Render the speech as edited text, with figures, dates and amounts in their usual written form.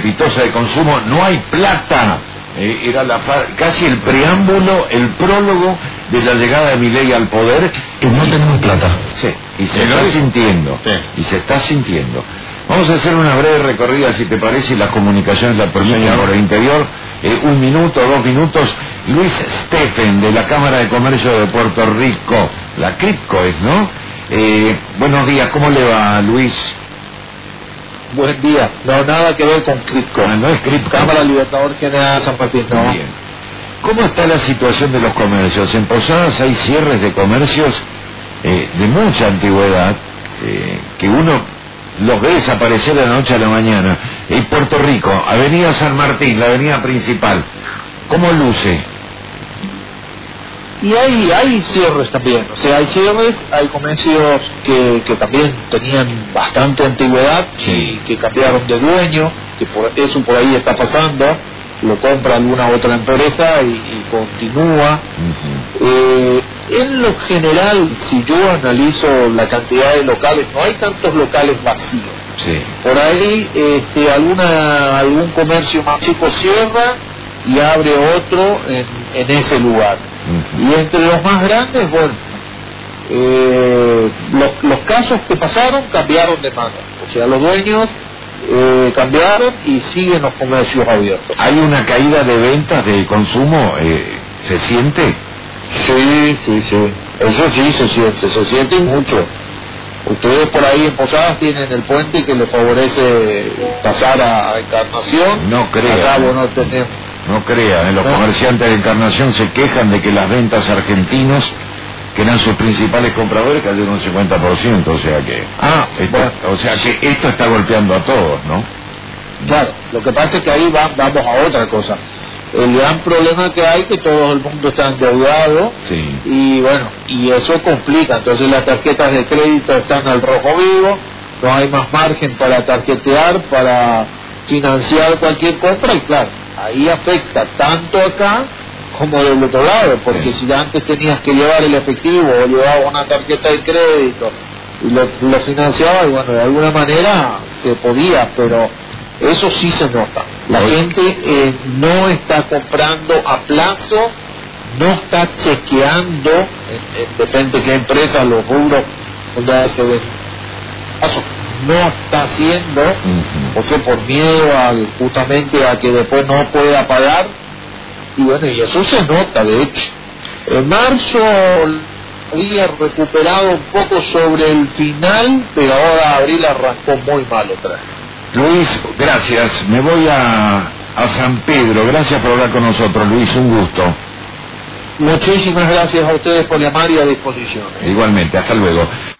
estrepitosa de consumo, no hay plata. Era casi el preámbulo, el prólogo de la llegada de Milei al poder. Que no tenemos plata. Sí, y se está sintiendo. Sí. Y se está sintiendo. Vamos a hacer una breve recorrida, si te parece, y las comunicaciones la permiten por el interior. 1 minuto, 2 minutos. Luis Steffen, de la Cámara de Comercio de Puerto Rico. La CRIPCO es, ¿no? Buenos días, ¿cómo le va, Luis? Buen día. No, nada que ver con CRIPCO. No es CRIPCO. Cámara Libertador General San Martín, no. Bien. ¿Cómo está la situación de los comercios? En Posadas hay cierres de comercios de mucha antigüedad, que uno los ve desaparecer de la noche a la mañana. En Puerto Rico, Avenida San Martín, la avenida principal, ¿cómo luce? Y hay cierres también, o sea, hay cierres, hay comercios que también tenían bastante antigüedad, sí, que cambiaron de dueño, que eso por ahí está pasando, lo compra alguna otra empresa y continúa. En lo general, si yo analizo la cantidad de locales, no hay tantos locales vacíos. Sí. Por ahí algún comercio más chico cierra y abre otro en ese lugar. Y entre los más grandes, bueno, los casos que pasaron cambiaron de mano, o sea, los dueños cambiaron y siguen los comercios abiertos. ¿Hay una caída de ventas de consumo? ¿Se siente? Sí, eso sí se siente mucho. Ustedes por ahí en Posadas tienen el puente que les favorece pasar a Encarnación. No crea. Acá no tenemos. No crea, los comerciantes de Encarnación se quejan de que las ventas argentinos, que eran sus principales compradores, cayeron un 50%, o sea que... o sea que esto está golpeando a todos, ¿no? Claro, lo que pasa es que ahí vamos a otra cosa. El gran problema que hay es que todo el mundo está endeudado, sí, y bueno, y eso complica. Entonces las tarjetas de crédito están al rojo vivo, no hay más margen para tarjetear, para financiar cualquier compra, y claro, ahí afecta tanto acá como del otro lado, porque si antes tenías que llevar el efectivo o llevabas una tarjeta de crédito y lo financiabas, y bueno, de alguna manera se podía, pero eso sí se nota. La gente no está comprando a plazo, no está chequeando, depende de qué empresa, los rubros donde se ven, no está haciendo, porque por miedo justamente a que después no pueda pagar, y bueno, y eso se nota. De hecho, en marzo había recuperado un poco sobre el final, pero ahora abril arrancó muy mal otra vez. Luis, gracias. Me voy a San Pedro. Gracias por hablar con nosotros, Luis, un gusto. Muchísimas gracias a ustedes por llamar y a disposición. Igualmente, hasta luego.